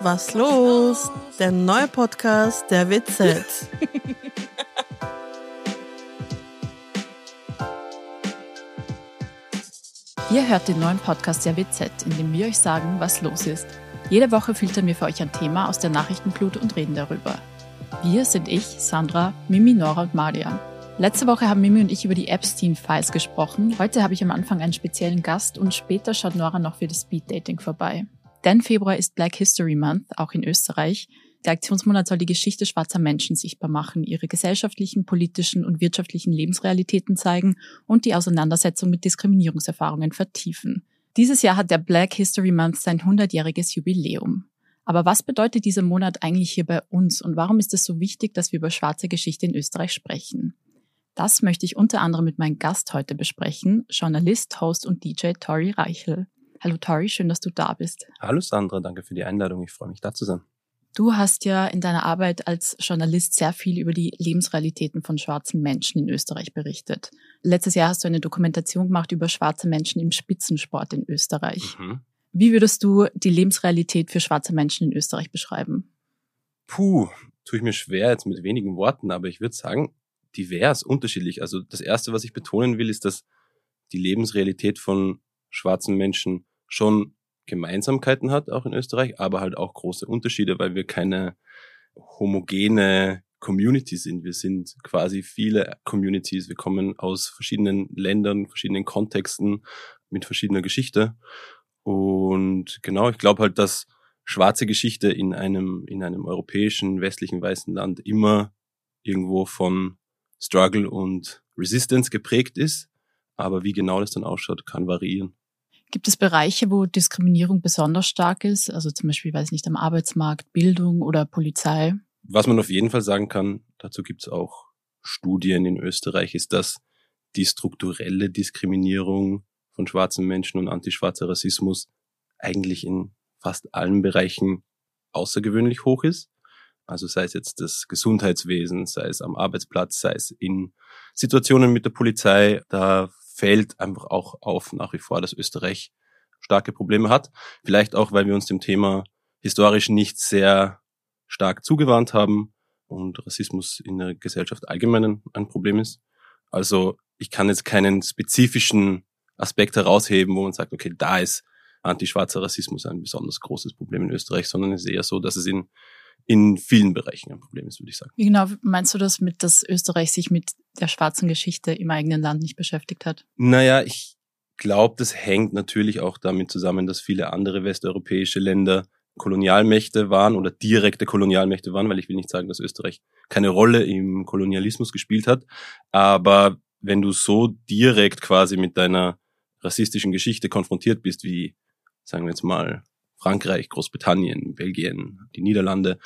Was los? Der neue Podcast der WZ. Ihr hört den neuen Podcast der WZ, in dem wir euch sagen, was los ist. Jede Woche filtern wir für euch ein Thema aus der Nachrichtenflut und reden darüber. Wir sind ich, Sandra, Mimi, Nora und Marian. Letzte Woche haben Mimi und ich über die Epstein-Files gesprochen. Heute habe ich am Anfang einen speziellen Gast und später schaut Nora noch für das Speed-Dating vorbei. Denn Februar ist Black History Month, auch in Österreich. Der Aktionsmonat soll die Geschichte schwarzer Menschen sichtbar machen, ihre gesellschaftlichen, politischen und wirtschaftlichen Lebensrealitäten zeigen und die Auseinandersetzung mit Diskriminierungserfahrungen vertiefen. Dieses Jahr hat der Black History Month sein 100-jähriges Jubiläum. Aber was bedeutet dieser Monat eigentlich hier bei uns und warum ist es so wichtig, dass wir über schwarze Geschichte in Österreich sprechen? Das möchte ich unter anderem mit meinem Gast heute besprechen, Journalist, Host und DJ Tori Reichel. Hallo Tori, schön, dass du da bist. Hallo Sandra, danke für die Einladung. Ich freue mich, da zu sein. Du hast ja in deiner Arbeit als Journalist sehr viel über die Lebensrealitäten von schwarzen Menschen in Österreich berichtet. Letztes Jahr hast du eine Dokumentation gemacht über schwarze Menschen im Spitzensport in Österreich. Wie würdest du die Lebensrealität für schwarze Menschen in Österreich beschreiben? Tue ich mir schwer jetzt mit wenigen Worten, aber ich würde sagen, divers, unterschiedlich. Also das Erste, was ich betonen will, ist, dass die Lebensrealität von schwarzen Menschen schon Gemeinsamkeiten hat, auch in Österreich, aber halt auch große Unterschiede, weil wir keine homogene Community sind. Wir sind quasi viele Communities. Wir kommen aus verschiedenen Ländern, verschiedenen Kontexten, mit verschiedener Geschichte. Und genau, ich glaube halt, dass schwarze Geschichte in einem europäischen, westlichen, weißen Land immer irgendwo von Struggle und Resistance geprägt ist. Aber wie genau das dann ausschaut, kann variieren. Gibt es Bereiche, wo Diskriminierung besonders stark ist? Also zum Beispiel, weiß ich nicht, am Arbeitsmarkt, Bildung oder Polizei? Was man auf jeden Fall sagen kann, dazu gibt es auch Studien in Österreich, ist, dass die strukturelle Diskriminierung von schwarzen Menschen und antischwarzer Rassismus eigentlich in fast allen Bereichen außergewöhnlich hoch ist. Also sei es jetzt das Gesundheitswesen, sei es am Arbeitsplatz, sei es in Situationen mit der Polizei, da fällt einfach auch auf nach wie vor, dass Österreich starke Probleme hat. Vielleicht auch, weil wir uns dem Thema historisch nicht sehr stark zugewandt haben und Rassismus in der Gesellschaft allgemein ein Problem ist. Also ich kann jetzt keinen spezifischen Aspekt herausheben, wo man sagt, okay, da ist antischwarzer Rassismus ein besonders großes Problem in Österreich, sondern es ist eher so, dass es in vielen Bereichen ein Problem ist, würde ich sagen. Wie genau meinst du das mit, dass Österreich sich mit der schwarzen Geschichte im eigenen Land nicht beschäftigt hat? Naja, ich glaube, das hängt natürlich auch damit zusammen, dass viele andere westeuropäische Länder Kolonialmächte waren oder direkte Kolonialmächte waren, weil ich will nicht sagen, dass Österreich keine Rolle im Kolonialismus gespielt hat. Aber wenn du so direkt quasi mit deiner rassistischen Geschichte konfrontiert bist, wie, sagen wir jetzt mal, Frankreich, Großbritannien, Belgien, die Niederlande,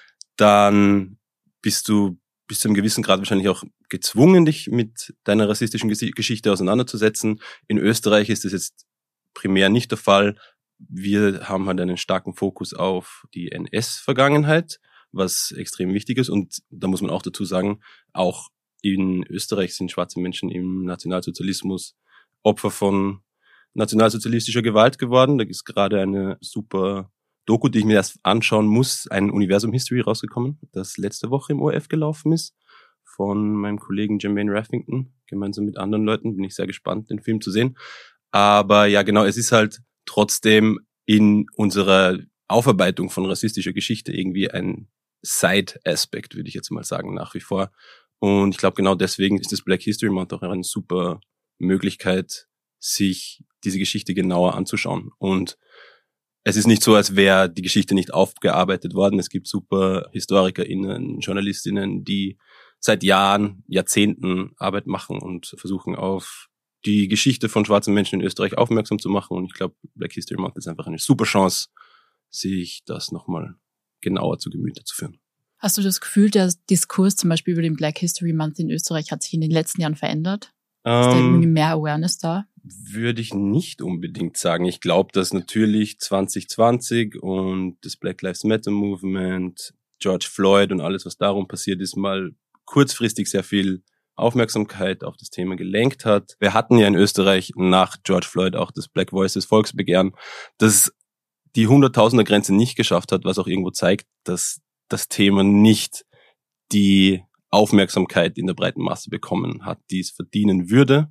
dann bist du bis zu einem gewissen Grad wahrscheinlich auch gezwungen, dich mit deiner rassistischen Geschichte auseinanderzusetzen. In Österreich ist das jetzt primär nicht der Fall. Wir haben halt einen starken Fokus auf die NS-Vergangenheit, was extrem wichtig ist. Und da muss man auch dazu sagen, auch in Österreich sind schwarze Menschen im Nationalsozialismus Opfer von nationalsozialistischer Gewalt geworden. Da ist gerade eine super Doku, die ich mir erst anschauen muss, ein Universum History rausgekommen, das letzte Woche im ORF gelaufen ist, von meinem Kollegen Jermaine Raffington, gemeinsam mit anderen Leuten. Bin ich sehr gespannt, den Film zu sehen. Aber ja, genau, es ist halt trotzdem in unserer Aufarbeitung von rassistischer Geschichte irgendwie ein Side-Aspekt, würde ich jetzt mal sagen, nach wie vor. Und ich glaube, genau deswegen ist das Black History Month auch eine super Möglichkeit, sich diese Geschichte genauer anzuschauen. Und es ist nicht so, als wäre die Geschichte nicht aufgearbeitet worden. Es gibt super HistorikerInnen, JournalistInnen, die seit Jahren, Jahrzehnten Arbeit machen und versuchen, auf die Geschichte von schwarzen Menschen in Österreich aufmerksam zu machen. Und ich glaube, Black History Month ist einfach eine super Chance, sich das nochmal genauer zu Gemüte zu führen. Hast du das Gefühl, der Diskurs zum Beispiel über den Black History Month in Österreich hat sich in den letzten Jahren verändert? Ist da irgendwie mehr Awareness da? Würde ich nicht unbedingt sagen. Ich glaube, dass natürlich 2020 und das Black Lives Matter Movement, George Floyd und alles, was darum passiert ist, mal kurzfristig sehr viel Aufmerksamkeit auf das Thema gelenkt hat. Wir hatten ja in Österreich nach George Floyd auch das Black Voices Volksbegehren, das die 100.000er-Grenze nicht geschafft hat, was auch irgendwo zeigt, dass das Thema nicht die Aufmerksamkeit in der breiten Masse bekommen hat, die es verdienen würde.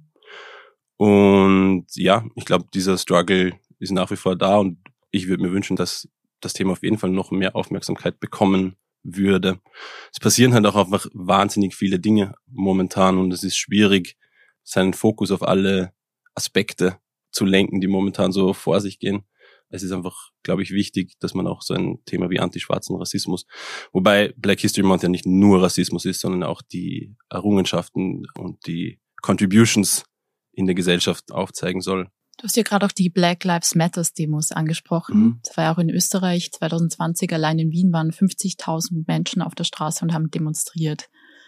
Und ja, ich glaube, dieser Struggle ist nach wie vor da und ich würde mir wünschen, dass das Thema auf jeden Fall noch mehr Aufmerksamkeit bekommen würde. Es passieren halt auch einfach wahnsinnig viele Dinge momentan und es ist schwierig, seinen Fokus auf alle Aspekte zu lenken, die momentan so vor sich gehen. Es ist einfach, glaube ich, wichtig, dass man auch so ein Thema wie antischwarzen Rassismus, wobei Black History Month ja nicht nur Rassismus ist, sondern auch die Errungenschaften und die Contributions in der Gesellschaft aufzeigen soll. Du hast ja gerade auch die Black Lives Matters Demos angesprochen. Das war ja auch in Österreich 2020. Allein in Wien waren 50.000 Menschen auf der Straße und haben demonstriert.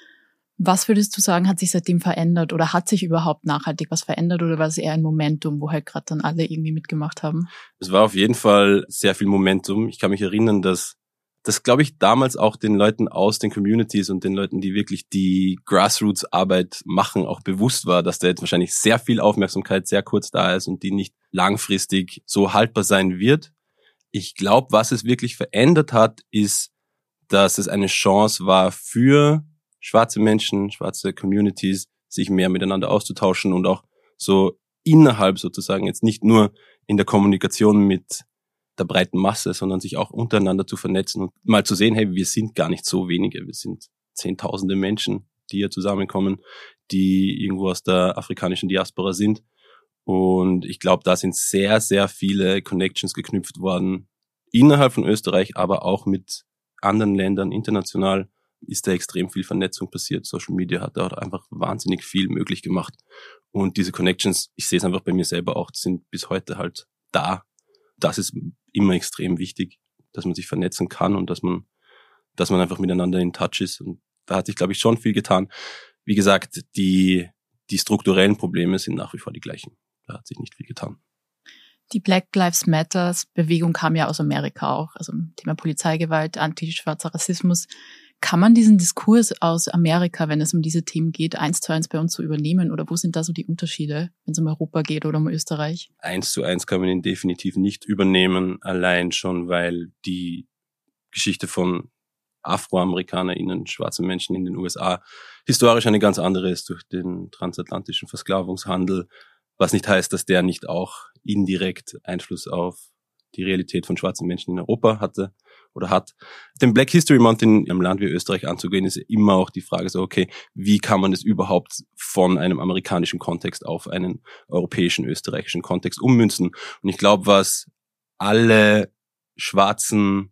Was würdest du sagen, hat sich seitdem verändert oder hat sich überhaupt nachhaltig was verändert oder war es eher ein Momentum, wo halt gerade dann alle irgendwie mitgemacht haben? Es war auf jeden Fall sehr viel Momentum. Ich kann mich erinnern, dass glaube ich, damals auch den Leuten aus den Communities und den Leuten, die wirklich die Grassroots-Arbeit machen, auch bewusst war, dass da jetzt wahrscheinlich sehr viel Aufmerksamkeit sehr kurz da ist und die nicht langfristig so haltbar sein wird. Ich glaube, was es wirklich verändert hat, ist, dass es eine Chance war für schwarze Menschen, schwarze Communities, sich mehr miteinander auszutauschen und auch so innerhalb sozusagen, jetzt nicht nur in der Kommunikation mit der breiten Masse, sondern sich auch untereinander zu vernetzen und mal zu sehen, hey, wir sind gar nicht so wenige, wir sind Zehntausende Menschen, die hier zusammenkommen, die irgendwo aus der afrikanischen Diaspora sind. Und ich glaube, da sind sehr, sehr viele Connections geknüpft worden, innerhalb von Österreich, aber auch mit anderen Ländern international ist da extrem viel Vernetzung passiert. Social Media hat da einfach wahnsinnig viel möglich gemacht. Und diese Connections, ich sehe es einfach bei mir selber auch, die sind bis heute halt da. Das ist immer extrem wichtig, dass man sich vernetzen kann und dass man einfach miteinander in Touch ist. Und da hat sich, glaube ich, schon viel getan. Wie gesagt, die strukturellen Probleme sind nach wie vor die gleichen. Da hat sich nicht viel getan. Die Black Lives Matters Bewegung kam ja aus Amerika auch, also Thema Polizeigewalt, antischwarzer Rassismus. Kann man diesen Diskurs aus Amerika, wenn es um diese Themen geht, 1:1 bei uns so übernehmen? Oder wo sind da so die Unterschiede, wenn es um Europa geht oder um Österreich? 1:1 kann man ihn definitiv nicht übernehmen, allein schon, weil die Geschichte von AfroamerikanerInnen, schwarzen Menschen in den USA, historisch eine ganz andere ist durch den transatlantischen Versklavungshandel, was nicht heißt, dass der nicht auch indirekt Einfluss auf die Realität von schwarzen Menschen in Europa hatte oder hat. Den Black History Month in einem Land wie Österreich anzugehen, ist immer auch die Frage so, okay, wie kann man das überhaupt von einem amerikanischen Kontext auf einen europäischen, österreichischen Kontext ummünzen? Und ich glaube, was alle schwarzen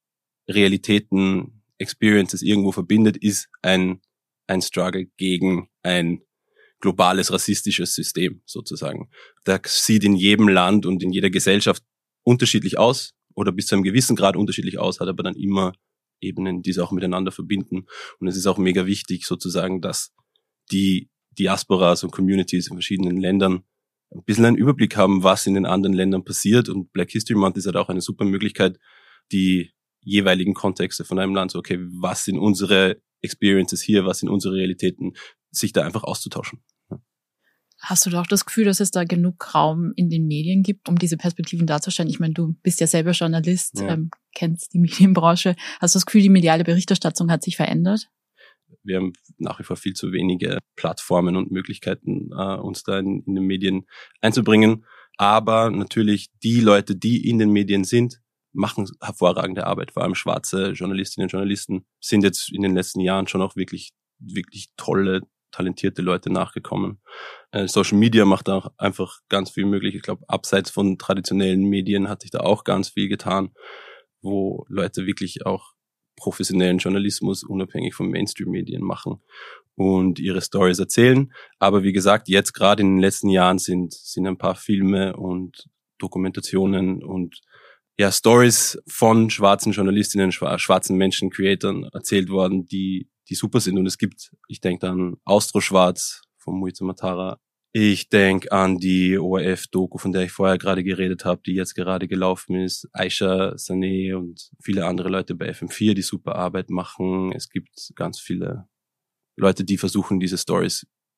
Realitäten, Experiences irgendwo verbindet, ist ein Struggle gegen ein globales rassistisches System sozusagen. Das sieht in jedem Land und in jeder Gesellschaft unterschiedlich aus oder bis zu einem gewissen Grad unterschiedlich aus, hat aber dann immer Ebenen, die sie auch miteinander verbinden. Und es ist auch mega wichtig sozusagen, dass die Diasporas und Communities in verschiedenen Ländern ein bisschen einen Überblick haben, was in den anderen Ländern passiert. Und Black History Month ist halt auch eine super Möglichkeit, die jeweiligen Kontexte von einem Land, so okay, was sind unsere Experiences hier, was sind unsere Realitäten, sich da einfach auszutauschen. Hast du doch das Gefühl, dass es da genug Raum in den Medien gibt, um diese Perspektiven darzustellen? Ich meine, du bist ja selber Journalist, kennst die Medienbranche. Hast du das Gefühl, die mediale Berichterstattung hat sich verändert? Wir haben nach wie vor viel zu wenige Plattformen und Möglichkeiten, uns da in den Medien einzubringen. Aber natürlich die Leute, die in den Medien sind, machen hervorragende Arbeit. Vor allem schwarze Journalistinnen und Journalisten sind jetzt in den letzten Jahren schon auch wirklich, wirklich tolle, talentierte Leute nachgekommen. Social Media macht auch einfach ganz viel möglich. Ich glaube, abseits von traditionellen Medien hat sich da auch ganz viel getan, wo Leute wirklich auch professionellen Journalismus unabhängig von Mainstream-Medien machen und ihre Stories erzählen. Aber wie gesagt, jetzt gerade in den letzten Jahren sind ein paar Filme und Dokumentationen und ja, Stories von schwarzen Journalistinnen, schwarzen Menschen, Creatoren erzählt worden, die super sind. Und es gibt, ich denke an Austroschwarz von Muiza Matara. Ich denke an die ORF-Doku, von der ich vorher gerade geredet habe, die jetzt gerade gelaufen ist. Aisha Saneh und viele andere Leute bei FM4, die super Arbeit machen. Es gibt ganz viele Leute, die versuchen, diese Stories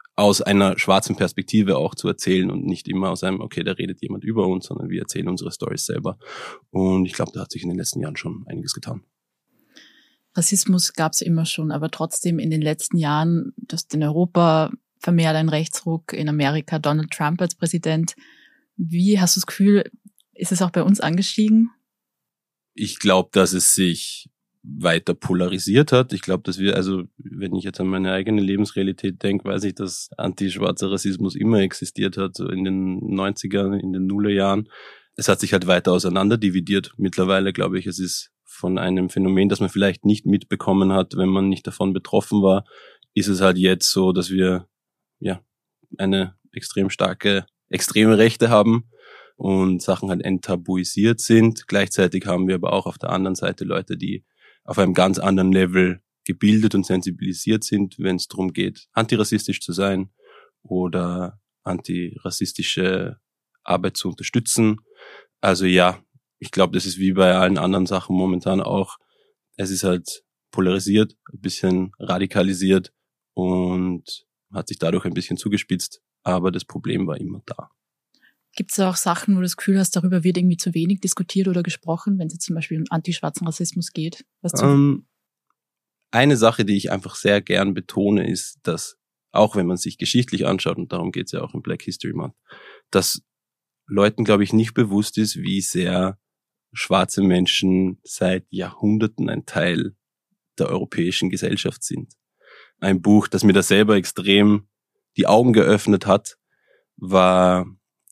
aus einer schwarzen Perspektive auch zu erzählen und nicht immer aus einem, okay, da redet jemand über uns, sondern wir erzählen unsere Storys selber. Und ich glaube, da hat sich in den letzten Jahren schon einiges getan. Rassismus gab es immer schon, aber trotzdem in den letzten Jahren, du hast in Europa vermehrt einen Rechtsruck, in Amerika Donald Trump als Präsident. Wie hast du das Gefühl, ist es auch bei uns angestiegen? Ich glaube, dass es sich weiter polarisiert hat. Ich glaube, dass wir, also wenn ich jetzt an meine eigene Lebensrealität denke, weiß ich, dass antischwarzer Rassismus immer existiert hat, so in den 90ern, in den Nullerjahren. Es hat sich halt weiter auseinander dividiert. Mittlerweile glaube ich, es ist von einem Phänomen, das man vielleicht nicht mitbekommen hat, wenn man nicht davon betroffen war, ist es halt jetzt so, dass wir ja eine extrem starke extreme Rechte haben und Sachen halt enttabuisiert sind. Gleichzeitig haben wir aber auch auf der anderen Seite Leute, die auf einem ganz anderen Level gebildet und sensibilisiert sind, wenn es darum geht, antirassistisch zu sein oder antirassistische Arbeit zu unterstützen. Also ja, ich glaube, das ist wie bei allen anderen Sachen momentan auch. Es ist halt polarisiert, ein bisschen radikalisiert und hat sich dadurch ein bisschen zugespitzt, aber das Problem war immer da. Gibt es auch Sachen, wo du das Gefühl hast, darüber wird irgendwie zu wenig diskutiert oder gesprochen, wenn es jetzt zum Beispiel um antischwarzen Rassismus geht? Eine Sache, die ich einfach sehr gern betone, ist, dass auch wenn man sich geschichtlich anschaut, und darum geht es ja auch im Black History Month, dass Leuten, glaube ich, nicht bewusst ist, wie sehr schwarze Menschen seit Jahrhunderten ein Teil der europäischen Gesellschaft sind. Ein Buch, das mir da selber extrem die Augen geöffnet hat, war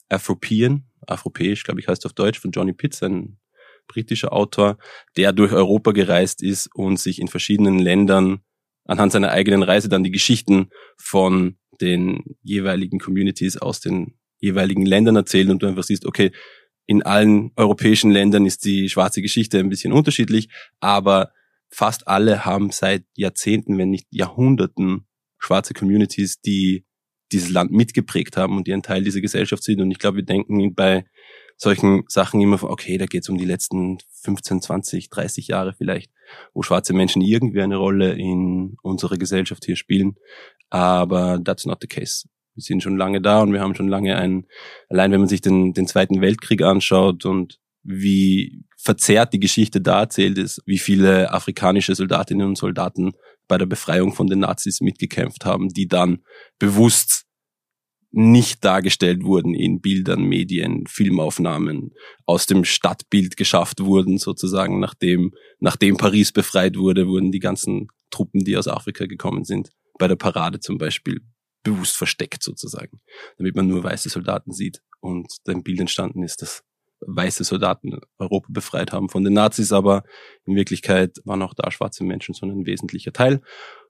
Afropäisch, glaube ich, heißt auf Deutsch, von Johnny Pitts, ein britischer Autor, der durch Europa gereist ist und sich in verschiedenen Ländern anhand seiner eigenen Reise dann die Geschichten von den jeweiligen Communities aus den jeweiligen Ländern erzählt und du einfach siehst, okay, in allen europäischen Ländern ist die schwarze Geschichte ein bisschen unterschiedlich, aber fast alle haben seit Jahrzehnten, wenn nicht Jahrhunderten, schwarze Communities, die dieses Land mitgeprägt haben und die ein Teil dieser Gesellschaft sind. Und ich glaube, wir denken bei solchen Sachen immer von, okay, da geht es um die letzten 15, 20, 30 Jahre vielleicht, wo schwarze Menschen irgendwie eine Rolle in unserer Gesellschaft hier spielen. Aber that's not the case. Wir sind schon lange da und wir haben schon lange allein wenn man sich den Zweiten Weltkrieg anschaut und wie verzerrt die Geschichte da erzählt ist, wie viele afrikanische Soldatinnen und Soldaten bei der Befreiung von den Nazis mitgekämpft haben, die dann bewusst nicht dargestellt wurden in Bildern, Medien, Filmaufnahmen, aus dem Stadtbild geschafft wurden, sozusagen, nachdem Paris befreit wurde, wurden die ganzen Truppen, die aus Afrika gekommen sind, bei der Parade zum Beispiel bewusst versteckt sozusagen, damit man nur weiße Soldaten sieht und ein Bild entstanden ist, dass weiße Soldaten Europa befreit haben von den Nazis, aber in Wirklichkeit waren auch da schwarze Menschen so ein wesentlicher Teil.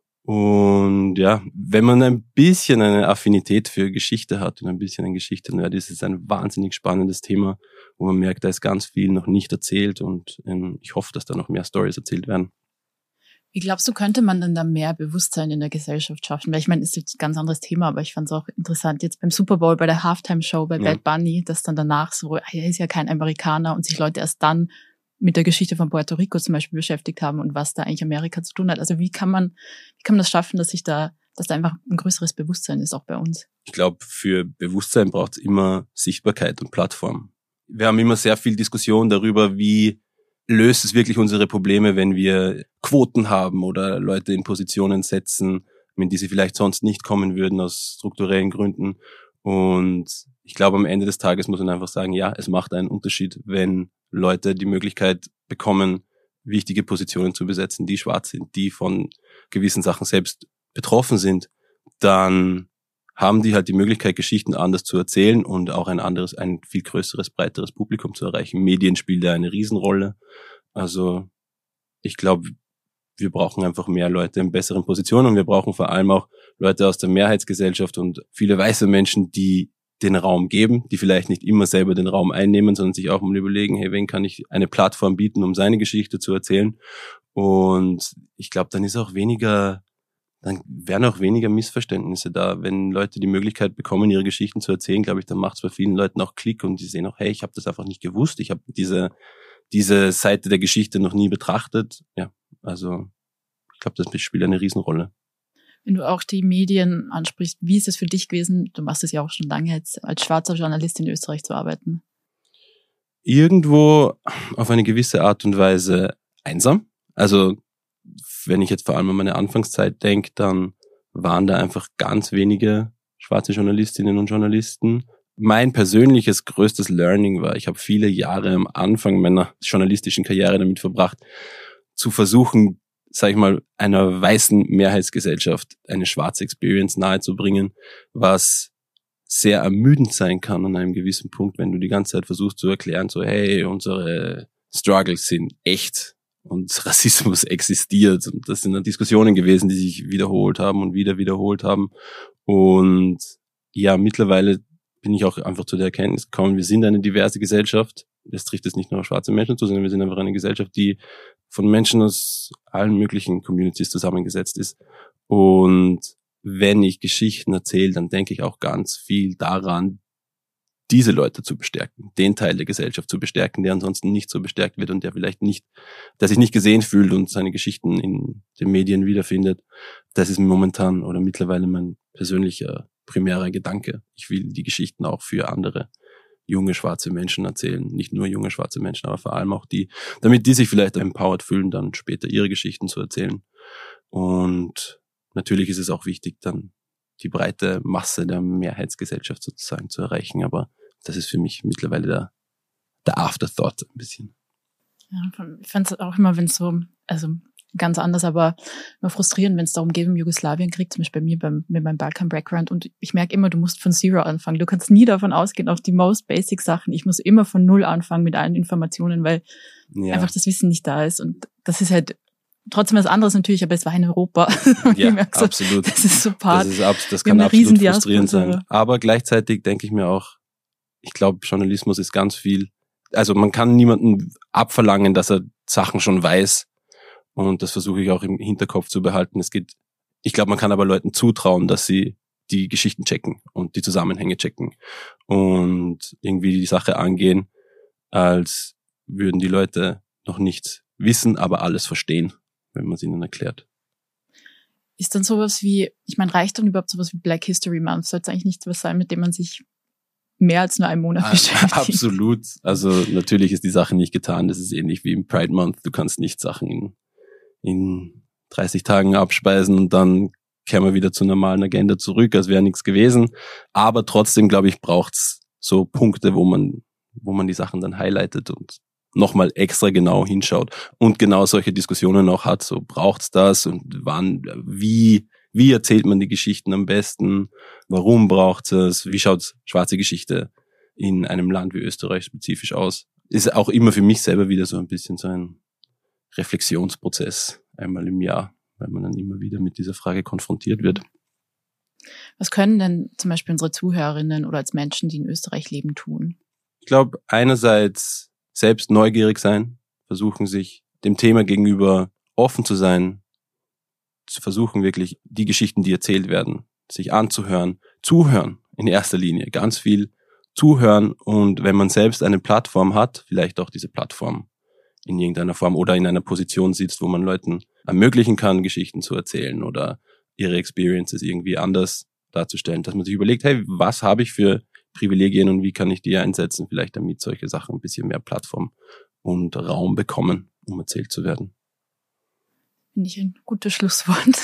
Und ja, wenn man ein bisschen eine Affinität für Geschichte hat und ein bisschen ein Geschichte-Nerd ist, es ein wahnsinnig spannendes Thema, wo man merkt, da ist ganz viel noch nicht erzählt und ich hoffe, dass da noch mehr Storys erzählt werden. Wie glaubst du, könnte man denn da mehr Bewusstsein in der Gesellschaft schaffen? Weil ich meine, das ist jetzt ein ganz anderes Thema, aber ich fand es auch interessant, jetzt beim Super Bowl, bei der Halftime-Show, bei Bad Bunny, dass dann danach so, er ist ja kein Amerikaner und sich Leute erst dann mit der Geschichte von Puerto Rico zum Beispiel beschäftigt haben und was da eigentlich Amerika zu tun hat. Also wie kann man das schaffen, dass da einfach ein größeres Bewusstsein ist, auch bei uns? Ich glaube, für Bewusstsein braucht es immer Sichtbarkeit und Plattform. Wir haben immer sehr viel Diskussion darüber, wie löst es wirklich unsere Probleme, wenn wir Quoten haben oder Leute in Positionen setzen, in die sie vielleicht sonst nicht kommen würden aus strukturellen Gründen. Und ich glaube, am Ende des Tages muss man einfach sagen, ja, es macht einen Unterschied, wenn Leute die Möglichkeit bekommen, wichtige Positionen zu besetzen, die schwarz sind, die von gewissen Sachen selbst betroffen sind, dann haben die halt die Möglichkeit, Geschichten anders zu erzählen und auch ein viel größeres, breiteres Publikum zu erreichen. Medien spielen da eine Riesenrolle. Also ich glaube, wir brauchen einfach mehr Leute in besseren Positionen und wir brauchen vor allem auch Leute aus der Mehrheitsgesellschaft und viele weiße Menschen, die den Raum geben, die vielleicht nicht immer selber den Raum einnehmen, sondern sich auch mal überlegen, hey, wen kann ich eine Plattform bieten, um seine Geschichte zu erzählen. Und ich glaube, dann wären auch weniger Missverständnisse da. Wenn Leute die Möglichkeit bekommen, ihre Geschichten zu erzählen, glaube ich, dann macht es bei vielen Leuten auch Klick und die sehen auch, hey, ich habe das einfach nicht gewusst, ich habe diese Seite der Geschichte noch nie betrachtet. Ja, also ich glaube, das spielt eine Riesenrolle. Wenn du auch die Medien ansprichst, wie ist es für dich gewesen, du machst es ja auch schon lange jetzt, als schwarzer Journalist in Österreich zu arbeiten? Irgendwo auf eine gewisse Art und Weise einsam. Also wenn ich jetzt vor allem an meine Anfangszeit denke, dann waren da einfach ganz wenige schwarze Journalistinnen und Journalisten. Mein persönliches größtes Learning war, ich habe viele Jahre am Anfang meiner journalistischen Karriere damit verbracht, zu versuchen, sag ich mal, einer weißen Mehrheitsgesellschaft eine schwarze Experience nahezubringen, was sehr ermüdend sein kann an einem gewissen Punkt, wenn du die ganze Zeit versuchst zu erklären, so hey, unsere Struggles sind echt und Rassismus existiert. Und das sind dann Diskussionen gewesen, die sich wiederholt haben und wieder wiederholt haben. Und ja, mittlerweile bin ich auch einfach zu der Erkenntnis gekommen, wir sind eine diverse Gesellschaft. Das trifft jetzt nicht nur auf schwarze Menschen zu, sondern wir sind einfach eine Gesellschaft, die von Menschen aus allen möglichen Communities zusammengesetzt ist. Und wenn ich Geschichten erzähle, dann denke ich auch ganz viel daran, diese Leute zu bestärken, den Teil der Gesellschaft zu bestärken, der ansonsten nicht so bestärkt wird und der vielleicht nicht, der sich nicht gesehen fühlt und seine Geschichten in den Medien wiederfindet. Das ist momentan oder mittlerweile mein persönlicher primärer Gedanke. Ich will die Geschichten auch für andere junge schwarze Menschen erzählen. Nicht nur junge schwarze Menschen, aber vor allem auch die, damit die sich vielleicht empowered fühlen, dann später ihre Geschichten zu erzählen. Und natürlich ist es auch wichtig, dann die breite Masse der Mehrheitsgesellschaft sozusagen zu erreichen. Aber das ist für mich mittlerweile der Afterthought ein bisschen. Ja, ich fand es auch immer, wenn es so, also ganz anders, aber immer frustrierend, wenn es darum geht, im Jugoslawienkrieg, zum Beispiel bei mir mit meinem Balkan-Background. Und ich merke immer, du musst von Zero anfangen. Du kannst nie davon ausgehen, auf die most basic Sachen. Ich muss immer von Null anfangen mit allen Informationen, weil einfach das Wissen nicht da ist. Und das ist halt trotzdem was anderes natürlich, aber es war in Europa. Ja, so, absolut. Das ist so part. Das kann absolut frustrierend sein. Aber gleichzeitig denke ich mir auch, ich glaube, Journalismus ist ganz viel, also man kann niemanden abverlangen, dass er Sachen schon weiß. Und das versuche ich auch im Hinterkopf zu behalten. Ich glaube, man kann aber Leuten zutrauen, dass sie die Geschichten checken und die Zusammenhänge checken und irgendwie die Sache angehen, als würden die Leute noch nichts wissen, aber alles verstehen, wenn man es ihnen erklärt. Ist dann sowas wie, ich meine, reicht dann überhaupt sowas wie Black History Month? Sollte es eigentlich nicht was sein, mit dem man sich mehr als nur einen Monat beschäftigt? Absolut. Also natürlich ist die Sache nicht getan. Das ist ähnlich wie im Pride Month. Du kannst nicht Sachen in 30 Tagen abspeisen und dann kehren wir wieder zur normalen Agenda zurück, als wäre nichts gewesen. Aber trotzdem, glaube ich, braucht's so Punkte, wo man die Sachen dann highlightet und nochmal extra genau hinschaut und genau solche Diskussionen auch hat. So braucht's das und wann, wie erzählt man die Geschichten am besten? Warum braucht's es? Wie schaut schwarze Geschichte in einem Land wie Österreich spezifisch aus? Ist auch immer für mich selber wieder so ein bisschen so ein Reflexionsprozess einmal im Jahr, weil man dann immer wieder mit dieser Frage konfrontiert wird. Was können denn zum Beispiel unsere Zuhörerinnen oder als Menschen, die in Österreich leben, tun? Ich glaube, einerseits selbst neugierig sein, versuchen sich dem Thema gegenüber offen zu sein, zu versuchen wirklich die Geschichten, die erzählt werden, sich anzuhören, zuhören in erster Linie, ganz viel zuhören und wenn man selbst eine Plattform hat, vielleicht auch diese Plattform in irgendeiner Form oder in einer Position sitzt, wo man Leuten ermöglichen kann, Geschichten zu erzählen oder ihre Experiences irgendwie anders darzustellen, dass man sich überlegt, hey, was habe ich für Privilegien und wie kann ich die einsetzen, vielleicht damit solche Sachen ein bisschen mehr Plattform und Raum bekommen, um erzählt zu werden. Finde ich ein gutes Schlusswort.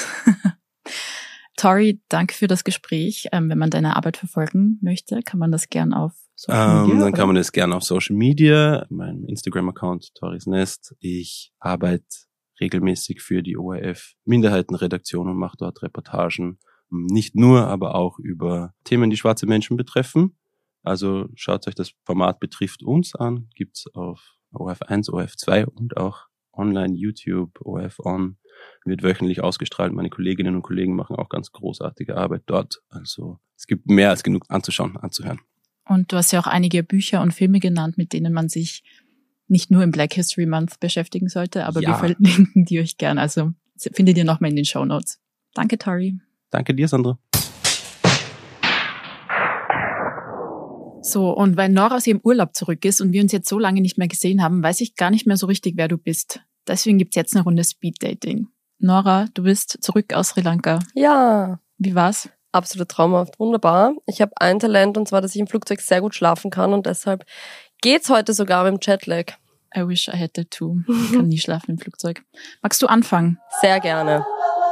Tori, danke für das Gespräch. Wenn man deine Arbeit verfolgen möchte, kann man das gern auf Social Media? Dann kann man das gerne auf Social Media, meinem Instagram-Account Toris Nest. Ich arbeite regelmäßig für die ORF Minderheitenredaktion und mache dort Reportagen. Nicht nur, aber auch über Themen, die schwarze Menschen betreffen. Also schaut euch das Format Betrifft uns an. Gibt's auf ORF 1, ORF 2 und auch online, YouTube, ORF On. Wird wöchentlich ausgestrahlt. Meine Kolleginnen und Kollegen machen auch ganz großartige Arbeit dort. Also es gibt mehr als genug anzuschauen, anzuhören. Und du hast ja auch einige Bücher und Filme genannt, mit denen man sich nicht nur im Black History Month beschäftigen sollte, aber wir verlinken die euch gern. Also findet ihr nochmal in den Shownotes. Danke, Tori. Danke dir, Sandra. So, und weil Nora aus ihrem Urlaub zurück ist und wir uns jetzt so lange nicht mehr gesehen haben, weiß ich gar nicht mehr so richtig, wer du bist. Deswegen gibt's jetzt eine Runde Speed Dating. Nora, du bist zurück aus Sri Lanka. Ja. Wie war's? Absolut traumhaft, wunderbar. Ich habe ein Talent und zwar, dass ich im Flugzeug sehr gut schlafen kann und deshalb geht's heute sogar mit dem Jetlag. I wish I had that too. Ich kann nie schlafen im Flugzeug. Magst du anfangen? Sehr gerne.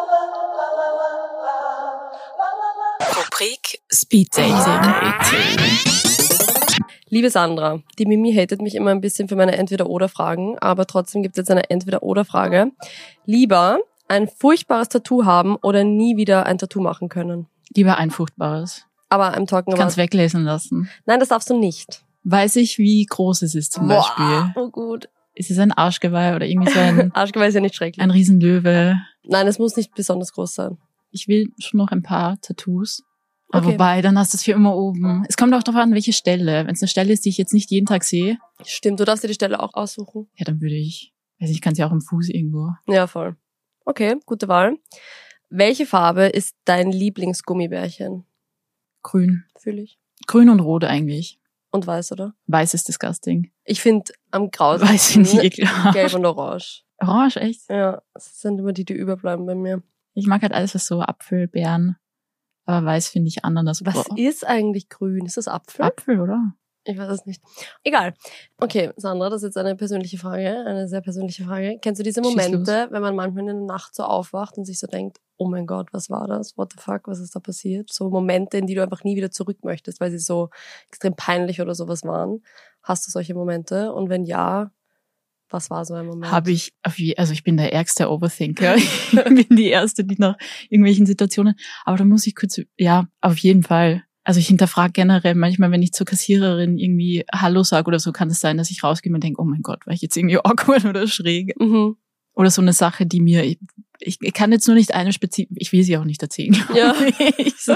Rubrik Speed Dating. Liebe Sandra, die Mimi hatet mich immer ein bisschen für meine Entweder-Oder-Fragen, aber trotzdem gibt es jetzt eine Entweder-Oder-Frage. Lieber ein furchtbares Tattoo haben oder nie wieder ein Tattoo machen können? Lieber ein furchtbares. Aber I'm talking Du kannst about... weglesen lassen. Nein, das darfst du nicht. Weiß ich, wie groß es ist zum Beispiel? Oh gut. Ist es ein Arschgeweih oder irgendwie so ein Arschgeweih ist ja nicht schrecklich. ein Riesenlöwe? Nein, es muss nicht besonders groß sein. Ich will schon noch ein paar Tattoos. Aber Okay. wobei, dann hast du es für immer oben. Es kommt auch darauf an, welche Stelle. Wenn es eine Stelle ist, die ich jetzt nicht jeden Tag sehe, Stimmt, du darfst dir die Stelle auch aussuchen. ja, dann würde ich, weiß nicht, ich kann es ja auch im Fuß irgendwo. Ja, voll. Okay, gute Wahl. Welche Farbe ist dein Lieblingsgummibärchen? Grün. Fühle ich. Grün und rot eigentlich. Und weiß, oder? Weiß ist disgusting. Ich finde am Weiß grausigsten finde ich ekelhaft. gelb und orange. Orange, echt? Ja, das sind immer die überbleiben bei mir. Ich mag halt alles, was so Apfel, Beeren, aber weiß finde ich Ananas. Was ist eigentlich grün? Ist das Apfel? Apfel, oder? Ich weiß es nicht. Egal. Okay, Sandra, das ist jetzt eine persönliche Frage, eine sehr persönliche Frage. Kennst du diese Schieß Momente, wenn man manchmal in der Nacht so aufwacht und sich so denkt, oh mein Gott, was war das? What the fuck, was ist da passiert? So Momente, in die du einfach nie wieder zurück möchtest, weil sie so extrem peinlich oder sowas waren. Hast du solche Momente? Und wenn ja, was war so ein Moment? Habe ich, also ich bin der ärgste Overthinker. Ich bin die Erste, die nach irgendwelchen Situationen, aber da muss ich kurz, ja, auf jeden Fall. Also ich hinterfrage generell manchmal, wenn ich zur Kassiererin irgendwie Hallo sage oder so, kann es sein, dass ich rausgehe und denke, oh mein Gott, war ich jetzt irgendwie awkward oder schräg? Mhm. Oder so eine Sache, die mir, ich kann jetzt nur nicht eine ich will sie auch nicht erzählen. Ja. Ich so.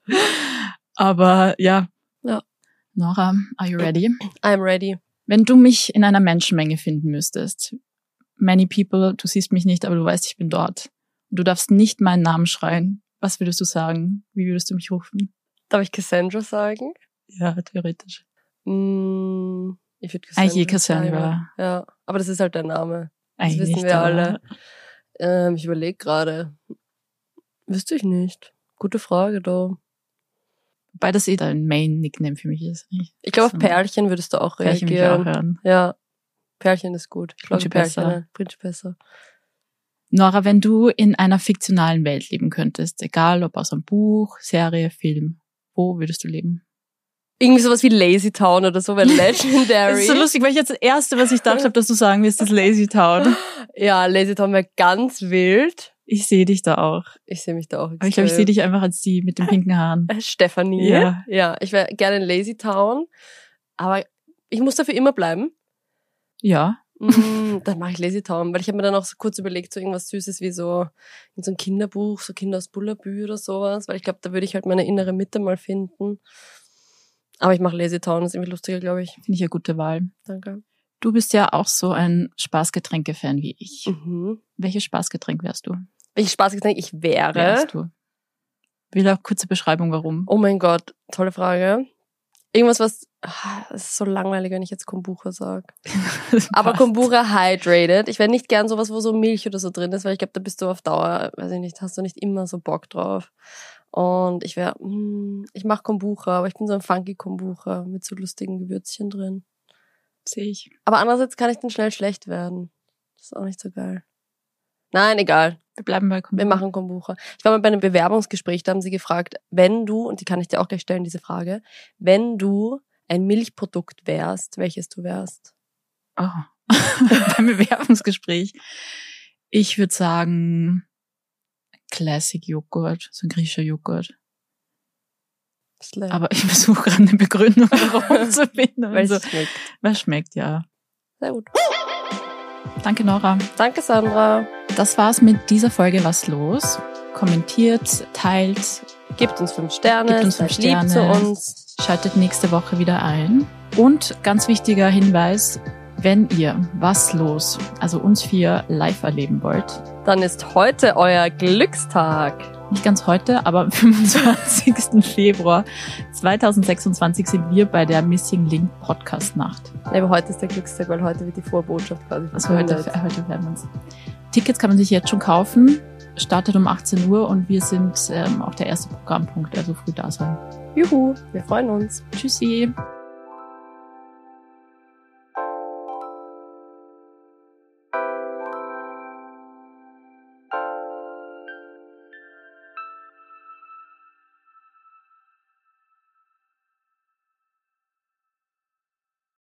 Aber ja. Ja. Nora, are you ready? I'm ready. Wenn du mich in einer Menschenmenge finden müsstest, many people, du siehst mich nicht, aber du weißt, ich bin dort. Und du darfst nicht meinen Namen schreien. Was würdest du sagen? Wie würdest du mich rufen? Darf ich Cassandra sagen? Ja, theoretisch. Ich würde Eigentlich Cassandra Cassandra. sagen. Ja, aber das ist halt der Name. Das Eigentlich wissen nicht, wir aber- alle. Ich überlege gerade. Wüsste ich nicht. Gute Frage da. Wobei das dein Main-Nickname für mich ist. Ich glaube, auf Perlchen würdest du auch Perlchen will ich reagieren. auch hören. Ja, Perlchen ist gut. Ich glaube, Principessa. Perlchen. Principessa. Nora, wenn du in einer fiktionalen Welt leben könntest, egal ob aus einem Buch, Serie, Film, wo würdest du leben? Irgendwie sowas wie Lazy Town oder so, weil Legendary. Das ist so lustig, weil ich jetzt das Erste, was ich dachte habe, dass du sagen wirst, ist Lazy Town. Ja, Lazy Town wäre ganz wild. Ich sehe dich da auch. Ich sehe mich da auch Aber ich glaube, ich sehe dich einfach als die mit den pinken Haaren. Stefanie. Ja. Ja, ich wäre gerne in Lazy Town. Aber ich muss dafür immer bleiben. Ja. Dann mache ich Lazy Town, weil ich habe mir dann auch so kurz überlegt, so irgendwas Süßes wie so in so ein Kinderbuch, so Kinder aus Bullabü oder sowas, weil ich glaube, da würde ich halt meine innere Mitte mal finden. Aber ich mache Lazy Town, das ist irgendwie lustiger, glaube ich. Finde ich eine gute Wahl. Danke. Du bist ja auch so ein Spaßgetränke-Fan wie ich. Mhm. Welches Spaßgetränk wärst du? Welches Spaßgetränk ich wäre? Wärst du? Will auch kurze Beschreibung, warum. Oh mein Gott, tolle Frage. Irgendwas, es ist so langweilig, wenn ich jetzt Kombucha sage. Aber Passt. Kombucha hydrated. Ich wäre nicht gern sowas, wo so Milch oder so drin ist, weil ich glaube, da bist du auf Dauer, weiß ich nicht, hast du nicht immer so Bock drauf. Und ich mache Kombucha, aber ich bin so ein funky Kombucha mit so lustigen Gewürzchen drin. Sehe ich. Aber andererseits kann ich dann schnell schlecht werden. Das ist auch nicht so geil. Nein, egal. Wir bleiben bei Wir Kombucha. machen Kombucha. Ich war mal bei einem Bewerbungsgespräch, da haben sie gefragt, wenn du, und die kann ich dir auch gleich stellen, diese Frage, wenn du ein Milchprodukt wärst, welches du wärst? Oh. Beim Bewerbungsgespräch. Ich würde sagen Classic Joghurt, so ein griechischer Joghurt. Slay. Aber ich versuche gerade eine Begründung, warum zu finden. Weil Also, es schmeckt. was schmeckt, ja. Sehr gut. Danke, Nora. Danke, Sandra. Das war's mit dieser Folge Was los? Kommentiert, teilt, Gebt uns 5 Sterne, Gebt uns seid 5 lieb zu Sterne. uns. schaltet nächste Woche wieder ein. Und ganz wichtiger Hinweis, wenn ihr Was los, also uns 4 live erleben wollt, Dann ist heute euer Glückstag. nicht ganz heute, aber am 25. Februar 2026 sind wir bei der Missing Link Podcast Nacht. Nee, aber heute ist der Glückstag, weil heute wird die Vorbotschaft quasi Also heute verkündet. werden wir uns. Tickets kann man sich jetzt schon kaufen. Startet um 18 Uhr und wir sind auch der erste Programmpunkt, also früh da sein. Juhu, wir freuen uns. Tschüssi.